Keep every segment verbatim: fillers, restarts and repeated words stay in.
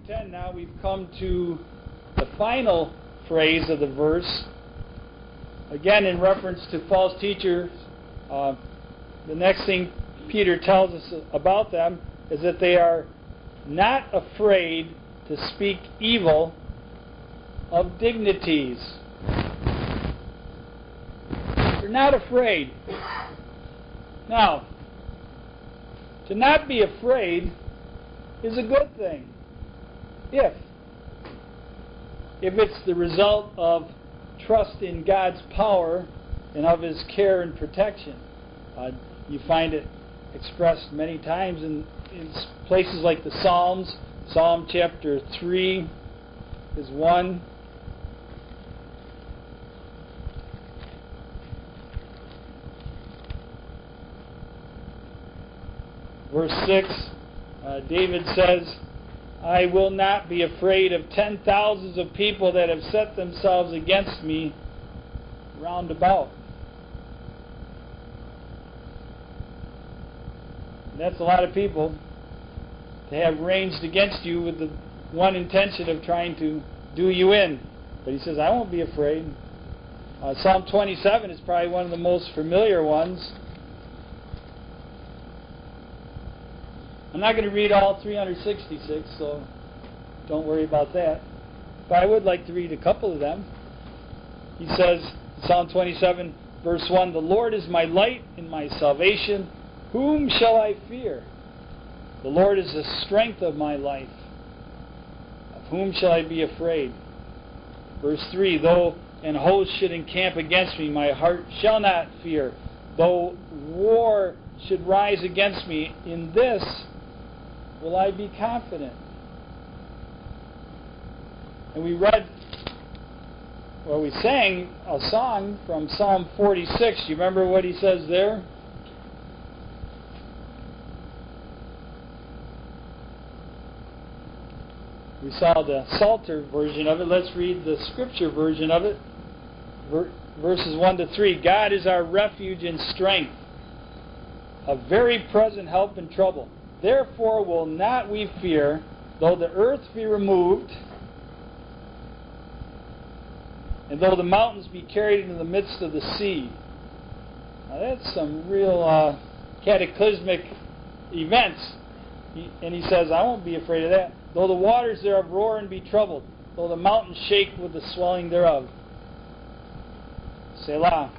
ten now, we've come to the final phrase of the verse. Again, in reference to false teachers, uh, the next thing Peter tells us about them is that they are not afraid to speak evil of dignities. They're not afraid. Now, to not be afraid is a good thing. If. If it's the result of trust in God's power and of His care and protection. Uh, you find it expressed many times in, in places like the Psalms. Psalm chapter three is one. Verse six, uh, David says, I will not be afraid of ten thousands of people that have set themselves against me round about. And that's a lot of people to have ranged against you with the one intention of trying to do you in. But he says, I won't be afraid. Uh, Psalm twenty-seven is probably one of the most familiar ones. I'm not going to read all three hundred sixty-six, so don't worry about that. But I would like to read a couple of them. He says, Psalm twenty-seven, verse one, the Lord is my light and my salvation. Whom shall I fear? The Lord is the strength of my life. Of whom shall I be afraid? Verse three, though an host should encamp against me, my heart shall not fear. Though war should rise against me, in this will I be confident. And we read, well, we sang a song from Psalm forty-six. Do you remember what he says there? We saw the Psalter version of it. Let's read the Scripture version of it. Ver- verses one to three. God is our refuge and strength, a very present help in trouble. Therefore will not we fear, though the earth be removed, and though the mountains be carried into the midst of the sea. Now that's some real uh, cataclysmic events. He, and he says, I won't be afraid of that. Though the waters thereof roar and be troubled, though the mountains shake with the swelling thereof. Selah.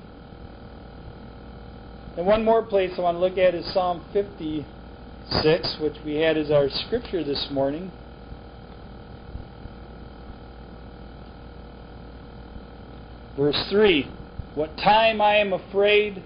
And one more place I want to look at is Psalm fifty-six, which we had as our scripture this morning. Verse three, what time I am afraid,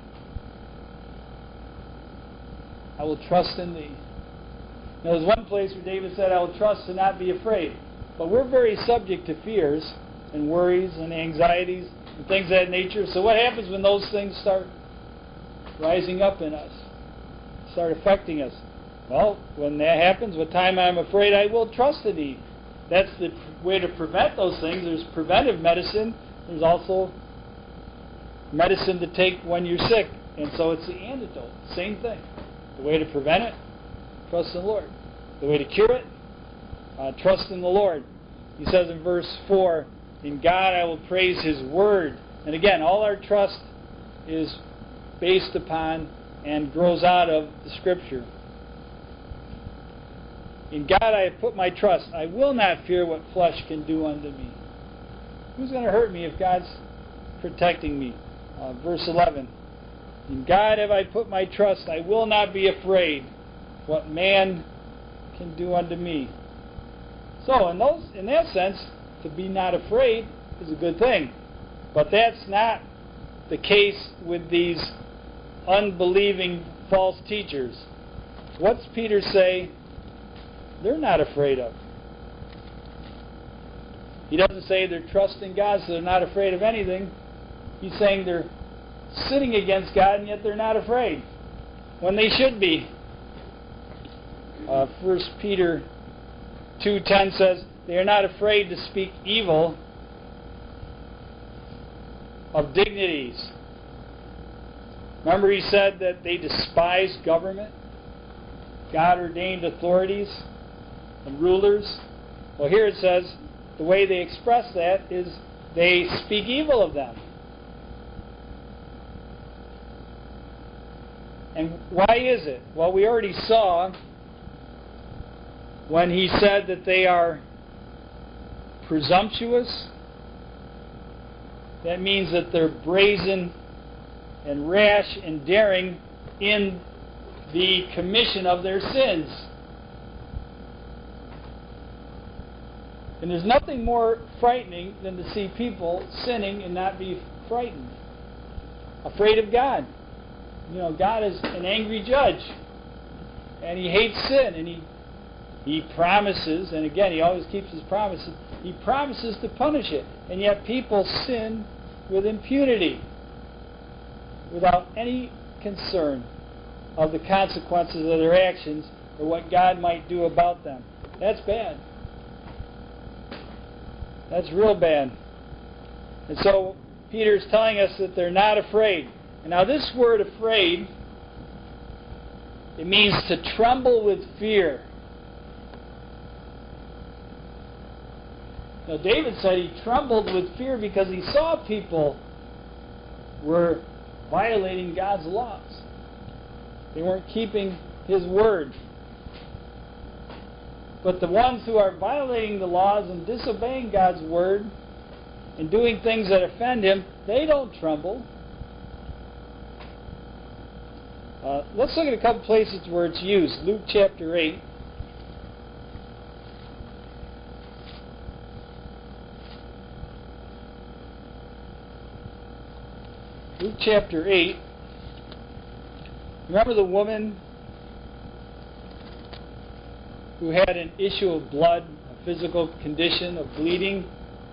I will trust in Thee. Now, there's one place where David said, I will trust and not be afraid. But we're very subject to fears and worries and anxieties and things of that nature. So what happens when those things start rising up in us, start affecting us? Well, when that happens, what time I'm afraid, I will trust in Thee. That's the way to prevent those things. There's preventive medicine. There's also medicine to take when you're sick. And so it's the antidote. Same thing. The way to prevent it, trust in the Lord. The way to cure it, uh, trust in the Lord. He says in verse four, in God I will praise His Word. And again, all our trust is based upon and grows out of the Scripture. In God I have put my trust. I will not fear what flesh can do unto me. Who's going to hurt me if God's protecting me? Uh, verse eleven. In God have I put my trust. I will not be afraid what man can do unto me. So in those, in that sense, to be not afraid is a good thing. But that's not the case with these unbelieving false teachers. What's Peter say they're not afraid of? He doesn't say they're trusting God, so they're not afraid of anything. He's saying they're sitting against God, and yet they're not afraid, when they should be. Uh, First Peter two ten says, they are not afraid to speak evil of dignities. Remember he said that they despise government, God-ordained authorities and rulers. Well, here it says the way they express that is they speak evil of them. And why is it? Well, we already saw when he said that they are presumptuous. That means that they're brazen and rash and daring in the commission of their sins. And there's nothing more frightening than to see people sinning and not be frightened, afraid of God. You know, God is an angry judge, and He hates sin, and He He promises, and again, He always keeps His promises, He promises to punish it, and yet people sin with impunity, without any concern of the consequences of their actions or what God might do about them. That's bad. That's real bad. And so Peter's telling us that they're not afraid. And now this word afraid, it means to tremble with fear. Now David said he trembled with fear because he saw people were violating God's laws. They weren't keeping His word. But the ones who are violating the laws and disobeying God's word and doing things that offend Him, they don't tremble. Uh, let's look at a couple places where it's used. Luke chapter eight. Luke chapter eight. Remember the woman who had an issue of blood, a physical condition of bleeding,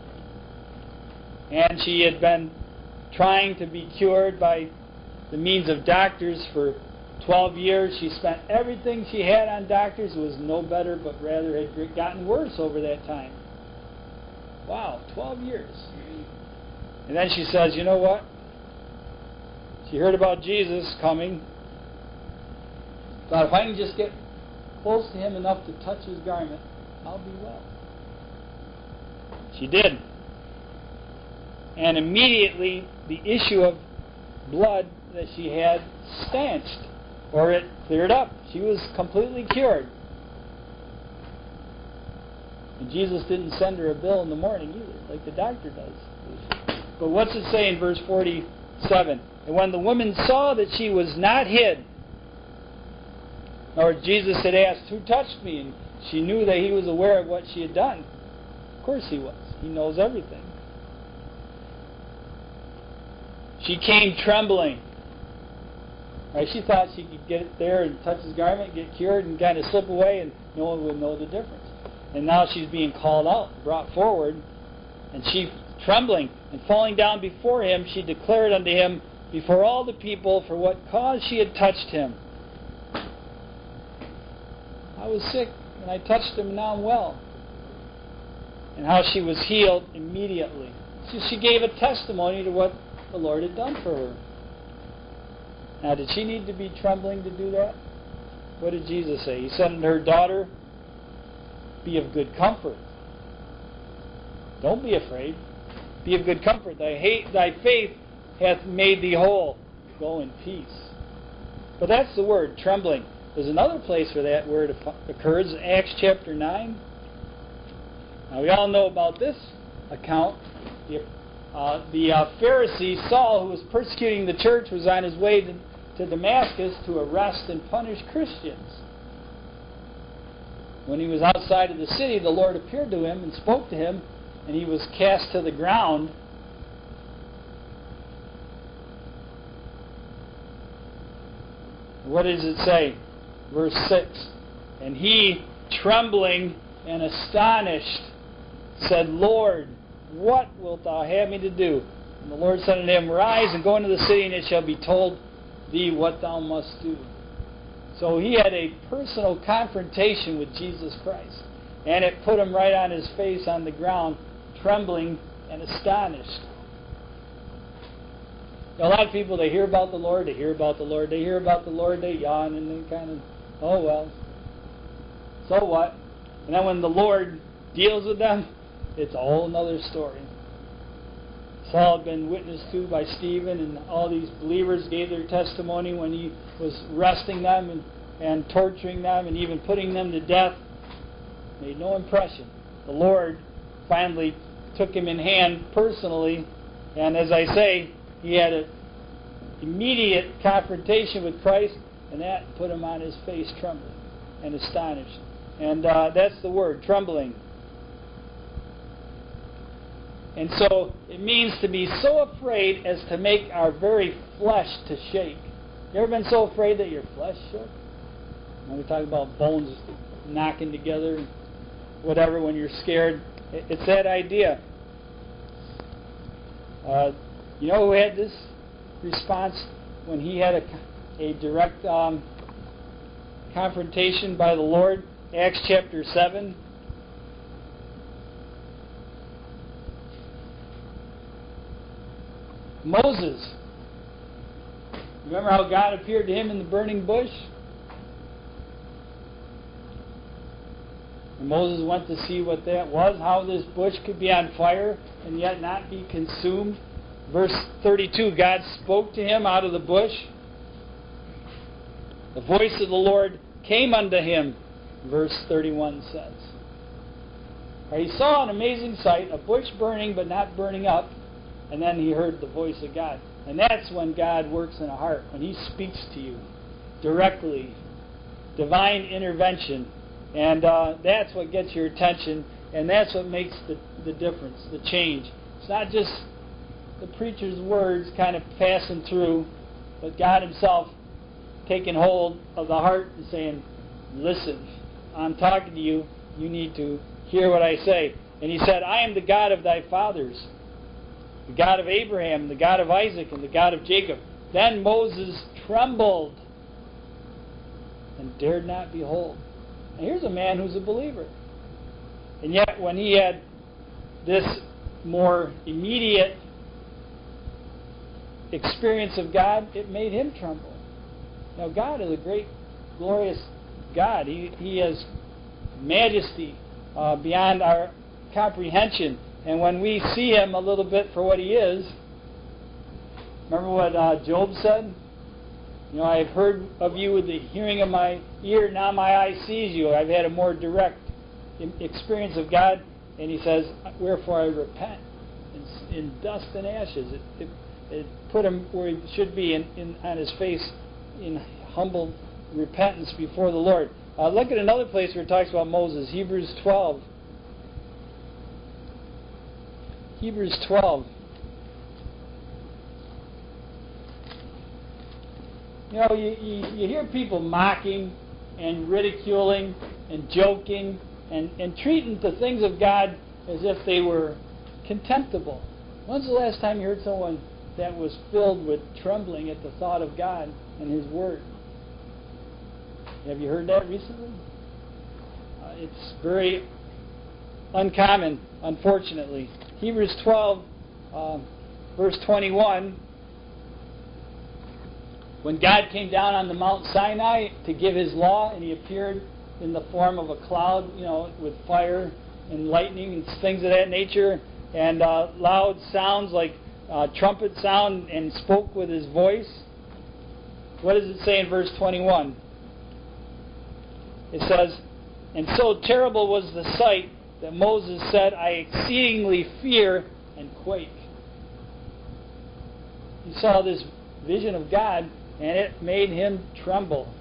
and she had been trying to be cured by the means of doctors for twelve years. She spent everything she had on doctors. It was no better, but rather had gotten worse over that time. Wow, twelve years. And then she says, you know what? She heard about Jesus coming. Thought, if I can just get close to Him enough to touch His garment, I'll be well. She did. And immediately the issue of blood that she had stanched, or it cleared up. She was completely cured. And Jesus didn't send her a bill in the morning either, like the doctor does. But what's it say in verse forty-seven? And when the woman saw that she was not hid, or Jesus had asked, who touched me? And she knew that He was aware of what she had done. Of course He was. He knows everything. She came trembling. Right? She thought she could get there and touch His garment, get cured, and kind of slip away, and no one would know the difference. And now she's being called out, brought forward, and she, trembling and falling down before Him, she declared unto Him before all the people for what cause she had touched Him. I was sick, and I touched Him, and now I'm well. And how she was healed immediately. So she gave a testimony to what the Lord had done for her. Now, did she need to be trembling to do that? What did Jesus say? He said unto her, daughter, be of good comfort. Don't be afraid. Be of good comfort. Thy, hate, thy faith hath made thee whole. Go in peace. But that's the word, trembling. There's another place where that word occurs, Acts chapter nine. Now, we all know about this account. The, uh, the uh, Pharisee Saul, who was persecuting the church, was on his way to, to Damascus to arrest and punish Christians. When he was outside of the city, the Lord appeared to him and spoke to him, and he was cast to the ground. What does it say? Verse six. And he, trembling and astonished, said, Lord, what wilt thou have me to do? And the Lord said unto him, rise and go into the city, and it shall be told thee what thou must do. So he had a personal confrontation with Jesus Christ. And it put him right on his face on the ground, trembling and astonished. A lot of people, they hear about the Lord, they hear about the Lord, they hear about the Lord, they yawn, and they kind of, oh well, so what? And then when the Lord deals with them, it's a whole other story. Saul had been witnessed to by Stephen, and all these believers gave their testimony when he was arresting them and, and torturing them and even putting them to death. Made no impression. The Lord finally took him in hand personally, and as I say, he had an immediate confrontation with Christ, and that put him on his face trembling and astonished. And uh, that's the word, trembling. And so it means to be so afraid as to make our very flesh to shake. You ever been so afraid that your flesh shook? When we talk about bones knocking together, whatever, when you're scared, it's that idea. Uh, you know who had this response when he had a, a direct um, confrontation by the Lord? Acts chapter seven. Moses. Remember how God appeared to him in the burning bush? And Moses went to see what that was, how this bush could be on fire and yet not be consumed. Verse thirty-two, God spoke to him out of the bush. The voice of the Lord came unto him, verse thirty-one says. He saw an amazing sight, a bush burning but not burning up, and then he heard the voice of God. And that's when God works in a heart, when He speaks to you directly, divine intervention. And uh, that's what gets your attention, and that's what makes the, the difference, the change. It's not just the preacher's words kind of passing through, but God Himself taking hold of the heart and saying, listen, I'm talking to you, you need to hear what I say. And He said, I am the God of thy fathers, the God of Abraham, the God of Isaac, and the God of Jacob. Then Moses trembled and dared not behold. And here's a man who's a believer. And yet when he had this more immediate experience of God, it made him tremble. Now God is a great, glorious God. He, he has majesty uh, beyond our comprehension. And when we see Him a little bit for what He is, remember what uh, Job said? You know, I've heard of you with the hearing of my ear, now my eye sees you. I've had a more direct experience of God. And He says, wherefore I repent in, in dust and ashes. It, it, it put Him where He should be in, in, on His face in humble repentance before the Lord. Uh, look at another place where it talks about Moses, Hebrews twelve. Hebrews twelve. You know, you, you, you hear people mocking and ridiculing and joking and, and treating the things of God as if they were contemptible. When's the last time you heard someone that was filled with trembling at the thought of God and His Word? Have you heard that recently? Uh, it's very uncommon, unfortunately. Hebrews twelve, uh, verse twenty-one, when God came down on the Mount Sinai to give His law, and He appeared in the form of a cloud, you know, with fire and lightning and things of that nature, and uh, loud sounds like uh, trumpet sound, and spoke with His voice. What does it say in verse twenty-one? It says, and so terrible was the sight that Moses said, I exceedingly fear and quake. He saw this vision of God, and it made him tremble.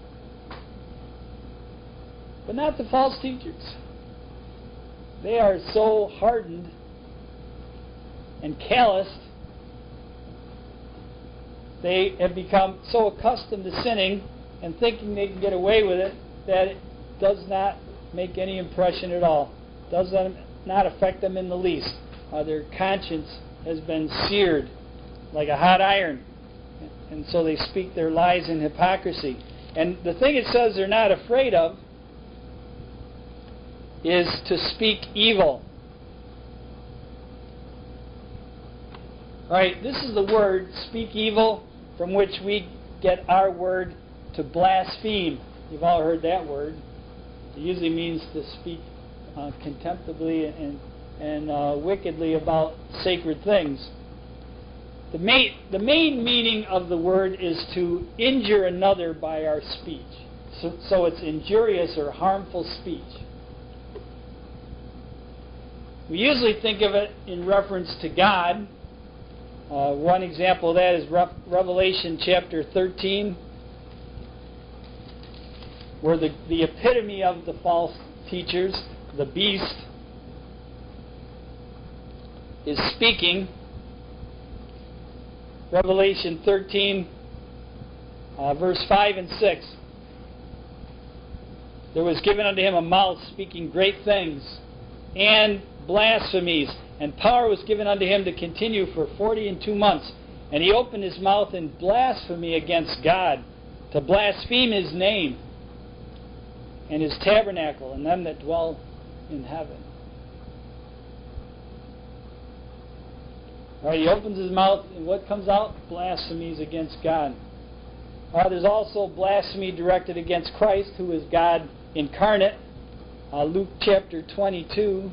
But not the false teachers. They are so hardened and calloused. They have become so accustomed to sinning and thinking they can get away with it that it does not make any impression at all. Does not affect them in the least. Uh, their conscience has been seared like a hot iron. And so they speak their lies in hypocrisy. And the thing it says they're not afraid of is to speak evil. Right? This is the word, speak evil, from which we get our word to blaspheme. You've all heard that word. It usually means to speak uh, contemptibly and, and uh, wickedly about sacred things. The main, the main meaning of the word is to injure another by our speech. So, so it's injurious or harmful speech. We usually think of it in reference to God. Uh, one example of that is Re- Revelation chapter thirteen, where the, the epitome of the false teachers, the beast, is speaking. Revelation thirteen, uh, verse five and six. There was given unto him a mouth speaking great things and blasphemies, and power was given unto him to continue for forty and two months. And he opened his mouth in blasphemy against God, to blaspheme his name and his tabernacle and them that dwell in heaven. All right, he opens his mouth, and what comes out? Blasphemies against God. Uh, there's also blasphemy directed against Christ, who is God incarnate. Uh, Luke chapter twenty-two.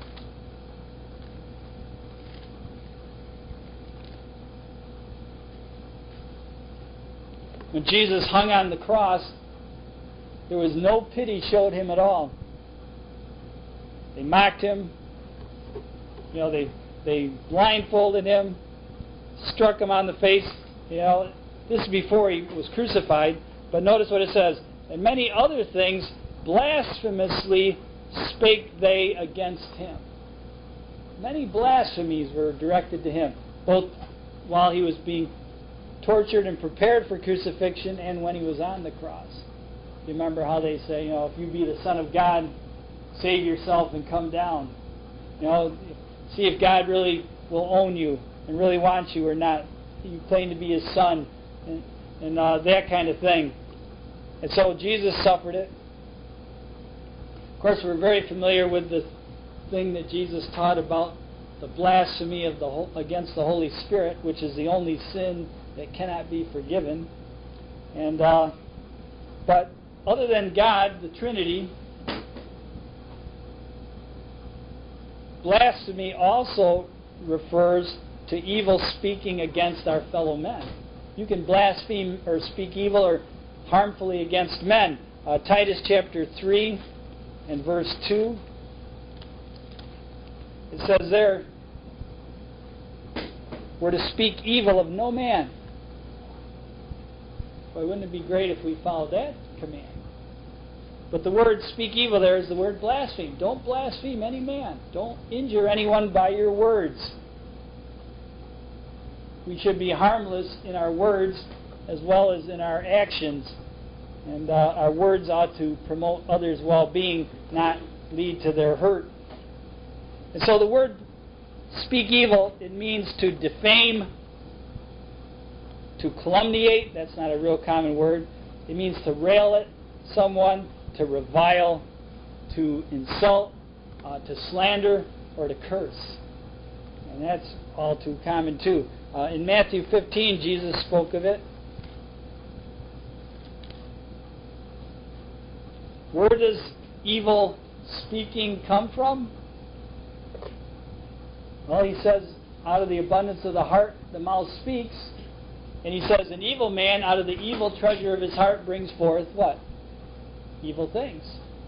When Jesus hung on the cross, there was no pity showed him at all. They mocked him. You know, they they blindfolded him, struck him on the face. You know, this is before he was crucified. But notice what it says. And many other things blasphemously spake they against him. Many blasphemies were directed to him, both while he was being tortured and prepared for crucifixion and when he was on the cross. You remember how they say, you know, if you be the Son of God, save yourself and come down. You know, see if God really will own you and really wants you or not. You claim to be his son and, and uh, that kind of thing. And so Jesus suffered it. Of course, we're very familiar with the thing that Jesus taught about the blasphemy of the against the Holy Spirit, which is the only sin that cannot be forgiven. And uh, but other than God, the Trinity, blasphemy also refers to evil speaking against our fellow men. You can blaspheme or speak evil or harmfully against men. Uh, Titus chapter three and verse two. It says there, we're to speak evil of no man. Boy, wouldn't it be great if we followed that command? But the word speak evil there is the word blaspheme. Don't blaspheme any man. Don't injure anyone by your words. We should be harmless in our words as well as in our actions. And uh, our words ought to promote others' well-being, not lead to their hurt. And so the word speak evil, it means to defame, to calumniate. That's not a real common word. It means to rail at someone, to revile, to insult, uh, to slander, or to curse. And that's all too common too. Uh, in Matthew fifteen, Jesus spoke of it. Where does evil speaking come from? Well, he says, out of the abundance of the heart, the mouth speaks. And he says, an evil man out of the evil treasure of his heart brings forth what? Evil things.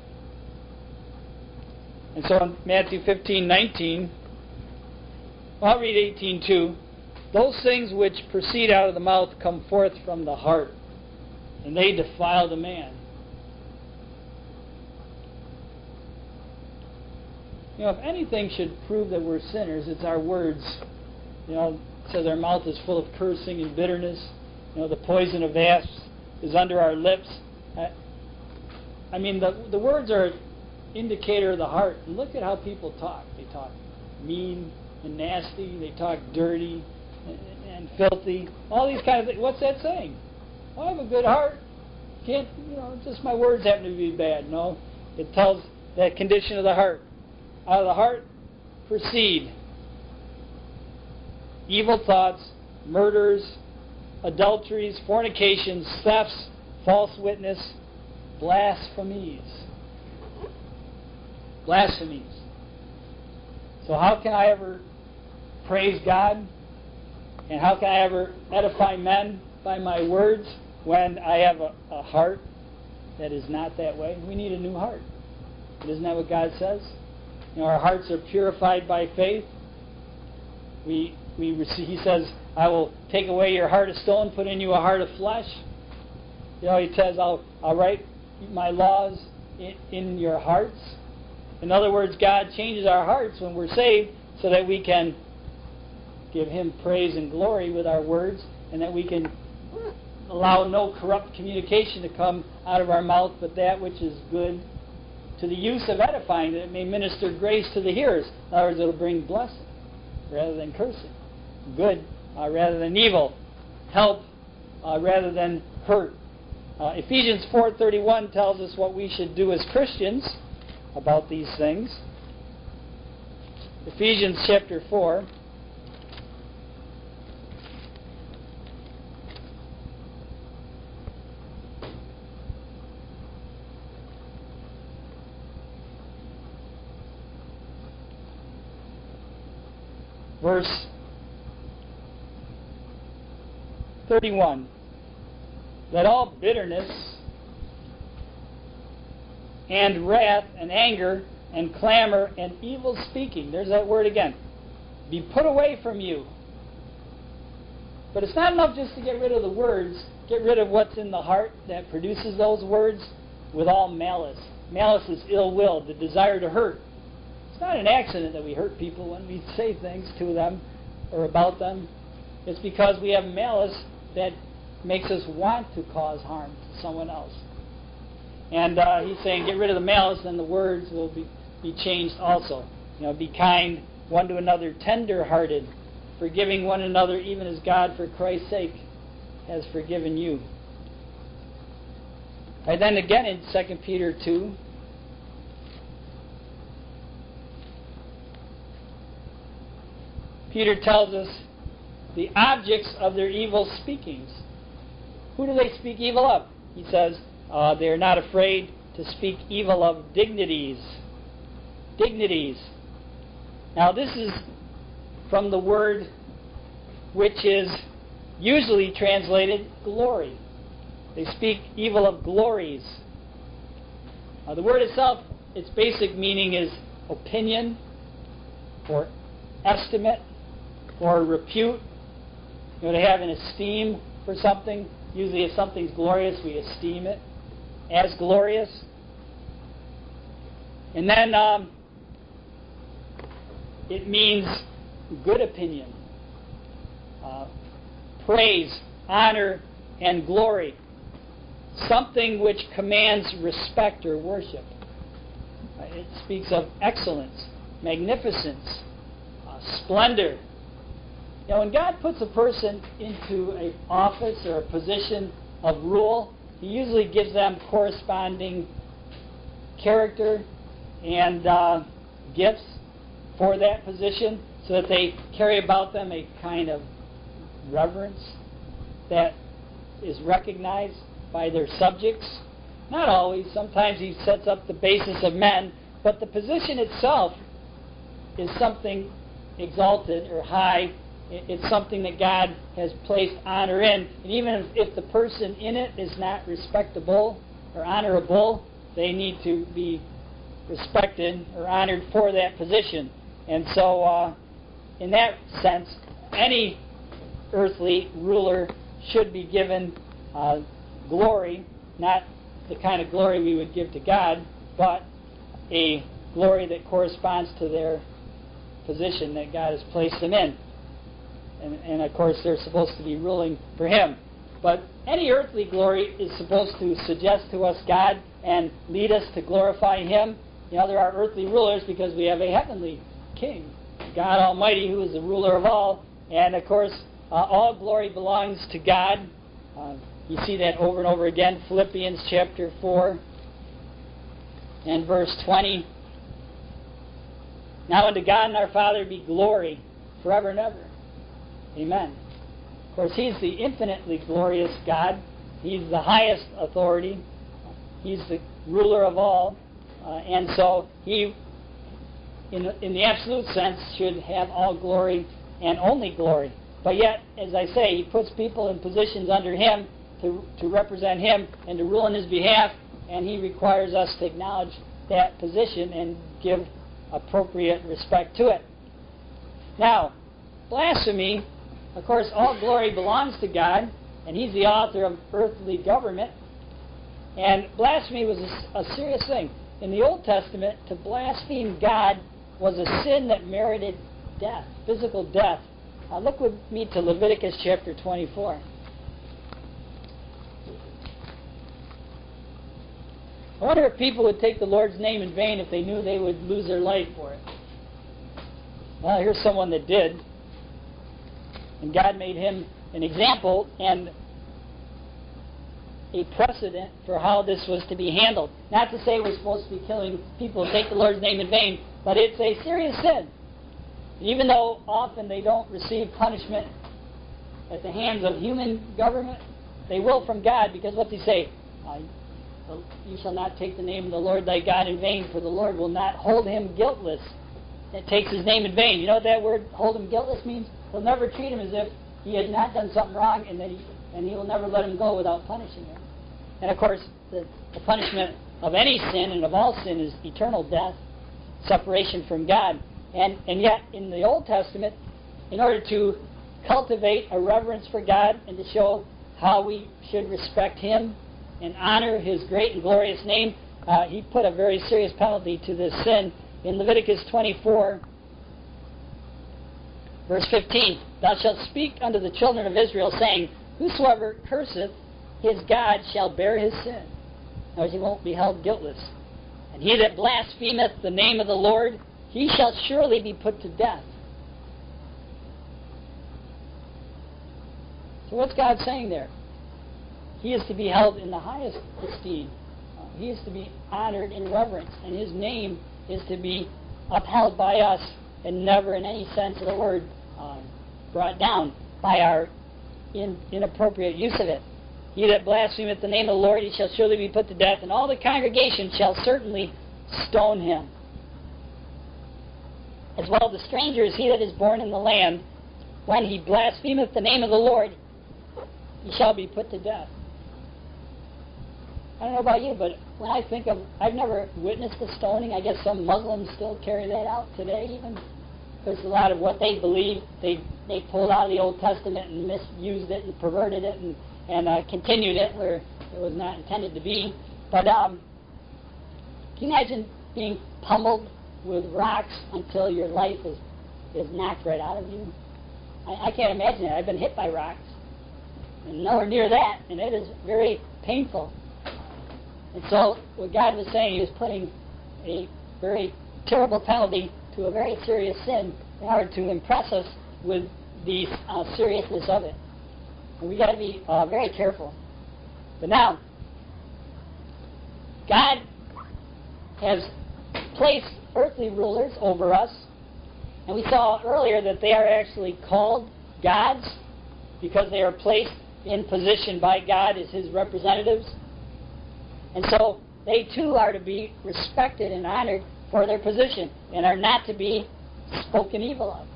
And so in Matthew fifteen nineteen, well, I'll read eighteen too. Those things which proceed out of the mouth come forth from the heart, and they defile the man. You know, if anything should prove that we're sinners, it's our words. You know, it says our mouth is full of cursing and bitterness. You know, the poison of asps is under our lips. I, I mean, the the words are an indicator of the heart. And look at how people talk. They talk mean and nasty. They talk dirty and, and filthy. All these kind of things. What's that saying? Well, I have a good heart. Can't, you know, just my words happen to be bad. No, it tells that condition of the heart. Out of the heart proceed evil thoughts, murders, adulteries, fornications, thefts, false witness, blasphemies. blasphemies. So how can I ever praise God? And how can I ever edify men by my words when I have a, a heart that is not that way? We need a new heart. Isn't that what God says? You know, our hearts are purified by faith. We, we receive, He says, I will take away your heart of stone, put in you a heart of flesh. You know, He says, I'll, I'll write my laws in, in your hearts. In other words, God changes our hearts when we're saved so that we can give Him praise and glory with our words, and that we can allow no corrupt communication to come out of our mouth, but that which is good to the use of edifying, that it may minister grace to the hearers. In other words, it will bring blessing rather than cursing, good uh, rather than evil, help uh, rather than hurt. Uh, Ephesians four thirty-one tells us what we should do as Christians about these things. Ephesians chapter four. Verse thirty-one. Let all bitterness and wrath and anger and clamor and evil speaking, there's that word again, be put away from you. But it's not enough just to get rid of the words. Get rid of what's in the heart that produces those words with all malice. Malice is ill will, the desire to hurt. It's not an accident that we hurt people when we say things to them or about them. It's because we have malice that makes us want to cause harm to someone else. And uh, he's saying, get rid of the malice, and the words will be, be changed also. You know, be kind one to another, tender-hearted, forgiving one another, even as God, for Christ's sake, has forgiven you. And then again in Second Peter two, Peter tells us the objects of their evil speakings. Who do they speak evil of? He says uh, they are not afraid to speak evil of dignities. Dignities. Now this is from the word which is usually translated glory. They speak evil of glories. Uh, the word itself, its basic meaning is opinion or estimate or repute. You know, to have an esteem for something. Usually if something's glorious, we esteem it as glorious. And then um, it means good opinion, uh, praise, honor, and glory. Something which commands respect or worship. Uh, it speaks of excellence, magnificence, uh, splendor. You know, when God puts a person into an office or a position of rule, He usually gives them corresponding character and uh, gifts for that position so that they carry about them a kind of reverence that is recognized by their subjects. Not always. Sometimes He sets up the basis of men, but the position itself is something exalted or high. It's something that God has placed honor in. And even if the person in it is not respectable or honorable, they need to be respected or honored for that position. And so, uh, in that sense, any earthly ruler should be given uh, glory, not the kind of glory we would give to God, but a glory that corresponds to their position that God has placed them in. And, and of course, they're supposed to be ruling for Him. But any earthly glory is supposed to suggest to us God and lead us to glorify Him. You know, there are earthly rulers because we have a heavenly King, God Almighty, who is the ruler of all. And of course, uh, all glory belongs to God. Uh, you see that over and over again. Philippians chapter four and verse twenty. Now unto God and our Father be glory forever and ever. Amen. Of course, He's the infinitely glorious God. He's the highest authority. He's the ruler of all. Uh, and so He in, in the absolute sense, should have all glory and only glory. But yet, as I say, he puts people in positions under him to, to represent him and to rule on his behalf, and he requires us to acknowledge that position and give appropriate respect to it. Now, blasphemy, of course, all glory belongs to God, and he's the author of earthly government. And blasphemy was a, a serious thing. In the Old Testament, to blaspheme God was a sin that merited death, physical death. Uh, look with me to Leviticus chapter twenty-four. I wonder if people would take the Lord's name in vain if they knew they would lose their life for it. Well, here's someone that did. And God made him an example and a precedent for how this was to be handled. Not to say we're supposed to be killing people who take the Lord's name in vain, but it's a serious sin. And even though often they don't receive punishment at the hands of human government, they will from God, because what they say, uh, you shall not take the name of the Lord thy God in vain, for the Lord will not hold him guiltless that takes his name in vain. You know what that word, hold him guiltless, means? He'll never treat him as if he had not done something wrong, and that he, and he will never let him go without punishing him. And of course, the, the punishment of any sin and of all sin is eternal death, separation from God. And, and yet, in the Old Testament, in order to cultivate a reverence for God and to show how we should respect him and honor his great and glorious name, uh, he put a very serious penalty to this sin in Leviticus twenty-four, verse fifteen. Thou shalt speak unto the children of Israel, saying, whosoever curseth his God shall bear his sin. In other words, he won't be held guiltless. And he that blasphemeth the name of the Lord, he shall surely be put to death. So what's God saying there? He is to be held in the highest esteem. Uh, he is to be honored in reverence, and his name is to be upheld by us and never in any sense of the word uh, brought down by our in, inappropriate use of it. He that blasphemeth the name of the Lord, he shall surely be put to death, and all the congregation shall certainly stone him. As well, the stranger is he that is born in the land. When he blasphemeth the name of the Lord, he shall be put to death. I don't know about you, but when I think of, I've never witnessed a stoning. I guess some Muslims still carry that out today even. Because a lot of what they believe, they, they pulled out of the Old Testament and misused it and perverted it and and uh, continued it where it was not intended to be. But um, can you imagine being pummeled with rocks until your life is, is knocked right out of you? I, I can't imagine it. I've been hit by rocks, and nowhere near that, and it is very painful. And so what God was saying, he was putting a very terrible penalty to a very serious sin in order to impress us with the uh, seriousness of it. And we got to be uh, very careful. But now, God has placed earthly rulers over us, and we saw earlier that they are actually called gods because they are placed in position by God as his representatives. And so they too are to be respected and honored for their position and are not to be spoken evil of.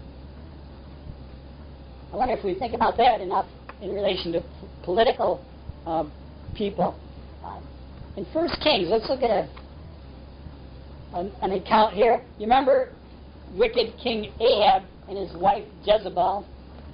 I wonder if we think about that enough in relation to p- political uh, people. Uh, in First Kings, let's look at a, an, an account here. You remember wicked King Ahab and his wife Jezebel?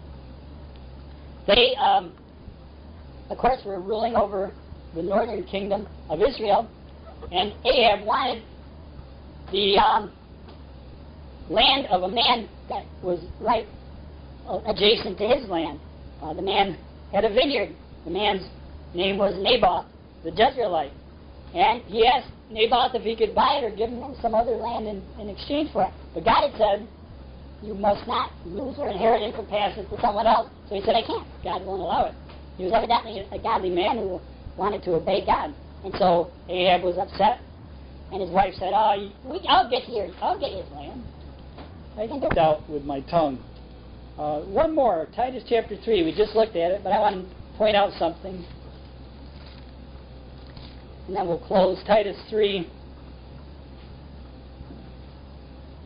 They, um, of course, were ruling over the northern kingdom of Israel, and Ahab wanted the um, land of a man that was right adjacent to his land. Uh, the man had a vineyard. The man's name was Naboth, the Jezreelite. And he asked Naboth if he could buy it or give him some other land in, in exchange for it. But God had said, you must not lose or inherit it or pass it to someone else. So he said, I can't. God won't allow it. He was evidently a godly man who wanted to obey God. And so Ahab was upset. And his wife said, oh, we, I'll get yours. I'll get his land. I can do it. Out with my tongue. Uh, one more, Titus chapter three. We just looked at it, but I want to point out something. And then we'll close. Titus three.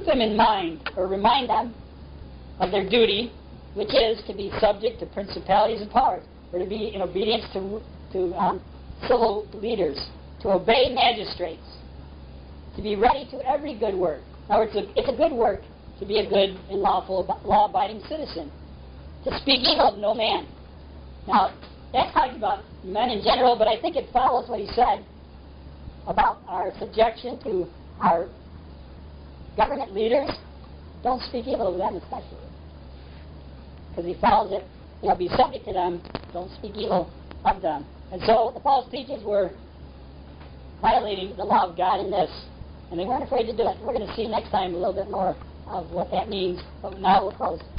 put them in mind or remind them of their duty, which is to be subject to principalities and powers, or to be in obedience to, to um, civil leaders, to obey magistrates, to be ready to every good work. In other words, it's a good work to be a good and lawful, law-abiding citizen, to speak evil of no man. Now, that's talking about men in general, but I think it follows what he said about our subjection to our government leaders. Don't speak evil of them especially. Because he follows it, you know, be subject to them, don't speak evil of them. And so the false teachers were violating the law of God in this, and they weren't afraid to do it. We're going to see next time a little bit more of what that means, but now we'll close.